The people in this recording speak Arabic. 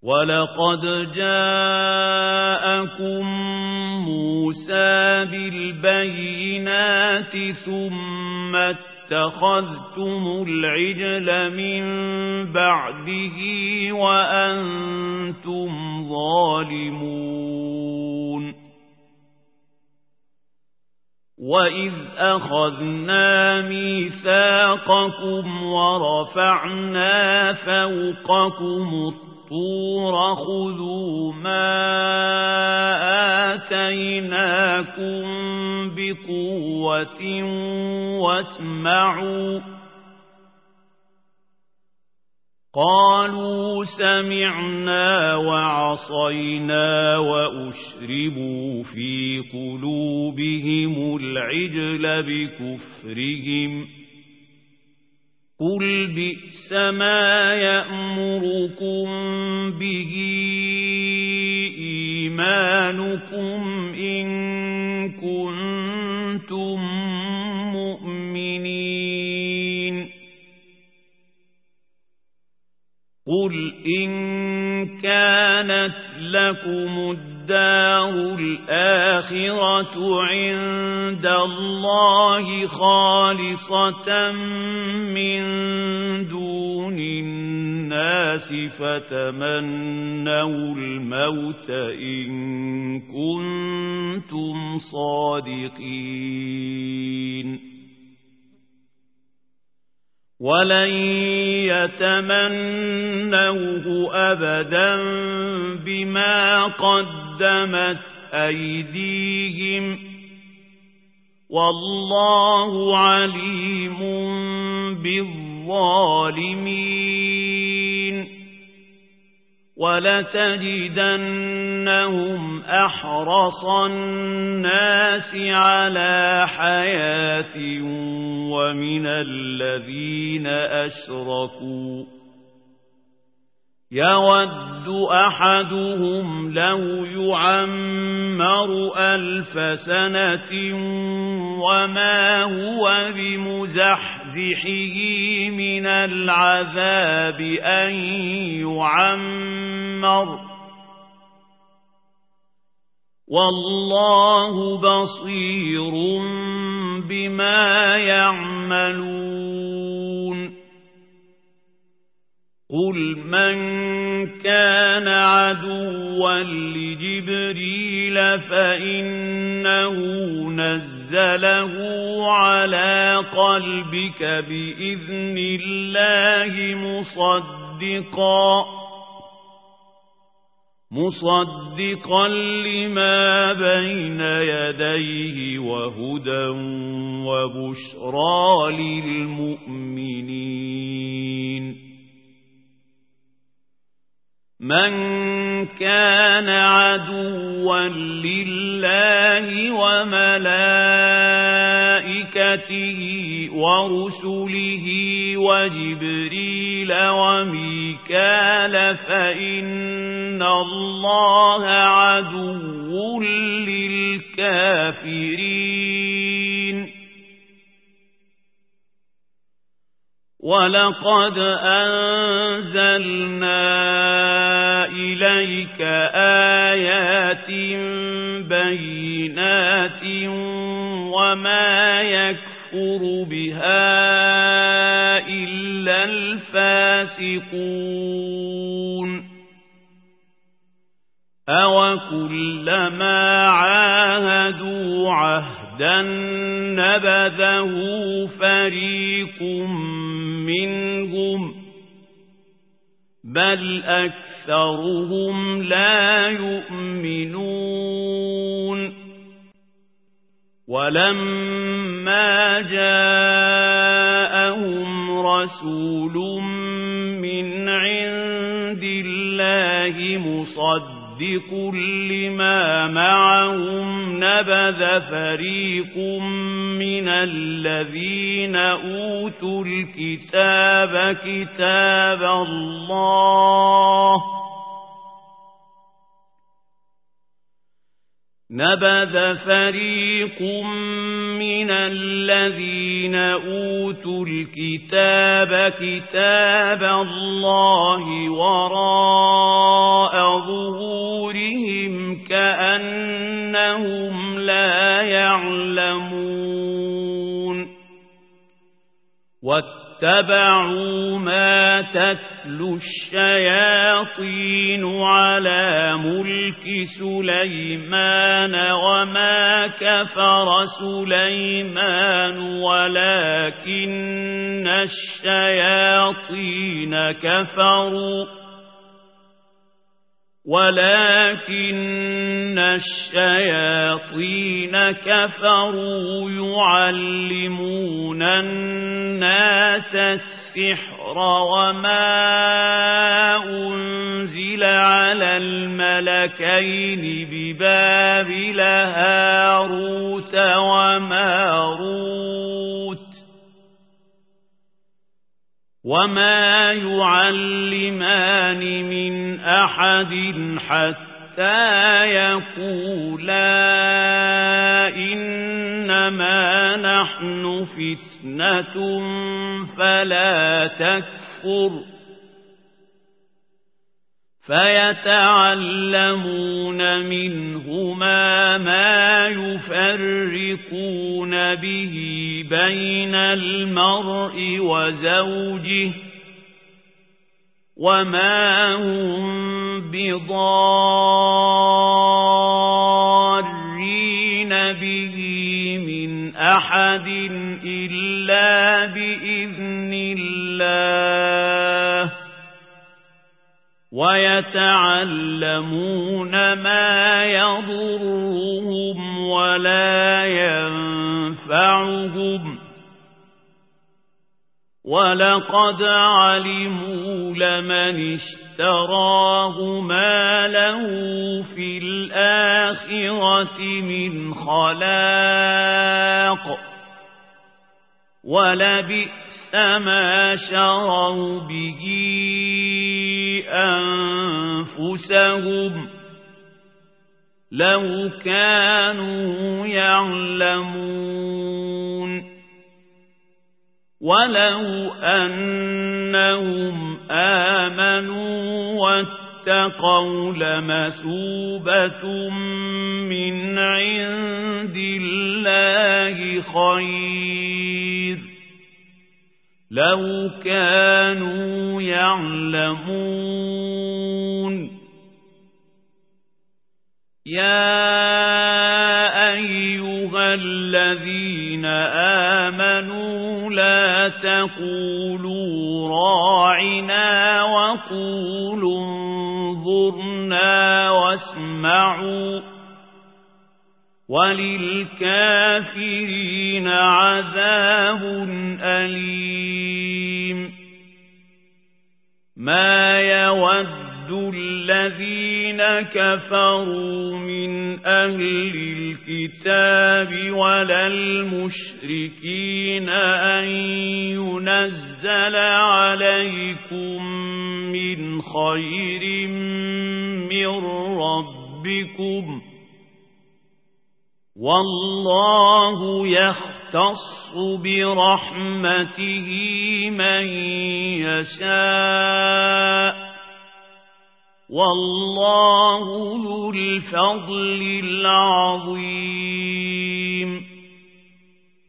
ولقد جاءكم موسى بالبينات ثم اتخذتم العجل من بعده وأنتم ظالمون وإذ أخذنا ميثاقكم ورفعنا فوقكم الطور خذوا ما آتيناكم بقوة واسمعوا قالوا سمعنا وعصينا وأشربوا في قلوبهم العجل بكفرهم قل بئس ما يأمركم به إيمانكم إن كنتم مؤمنين قل إن كانت لكم الدار الآخرة عند الله خالصة من دون الناس فتمنوا الموت إن كنتم صادقين ولن يتمنوه أبدا بما قدمت أيديهم والله عليم بالظالمين ولتجدنهم أحرص الناس على حياة ومن الذين أشركوا يود أحدهم لو يعمر 1000 سنة وما هو بمزحزحه من العذاب أن يعمر والله بصير بما يعملون قل من كان عدوا لجبريل فإنه نزله على قلبك بإذن الله مصدقا لما بين يديه وهدى وبشرى للمؤمنين من كان عدوا لله وملائكته ورسله وجبريل وميكال فإن الله عدو للكافرين ولقد أنزلنا إليك آيات بينات وما يكفر بها إلا الفاسقون أوكلما عاهدوا عهدا نبذه فريق منهم بل أكثرهم لا يؤمنون ولما جاءهم رسول من عند الله مصدق لما معهم نبذ فريق من الذين أوتوا الكتاب كتاب الله نبذ فريق من الذين أوتوا الكتاب كتاب الله وراء واتبعوا ما تتلو الشياطين على ملك سليمان وما كفر سليمان ولكن الشياطين كفروا يعلمون الناس السحر وما أنزل على الملكين ببابل هاروت وماروت وما يعلمان من أحد حتى يقولا إنما نحن فتنة فلا تكفر فيتعلمون منهما ما يفرقون به بين المرء وزوجه وما هم بضارين به من أحد إلا بإذن الله ويتعلمون ما يضرهم ولا ينفعهم ولقد علموا لمن اشتراه ما له في الآخرة من خلاق ولبئس ما شروا به أنفسهم لو كانوا يعلمون ولو أنهم آمنوا واتقوا لمثوبة من عند الله خير لو كانوا يعلمون يا أيها الذين آمنوا لا تقولوا راعنا وقولوا انظرنا واسمعوا وللكافرين عذاب أليم ما يود الذين كفروا من أهل الكتاب ولا المشركين أن ينزل عليكم من خير من ربكم والله يختص برحمته من يشاء والله ذو الفضل العظيم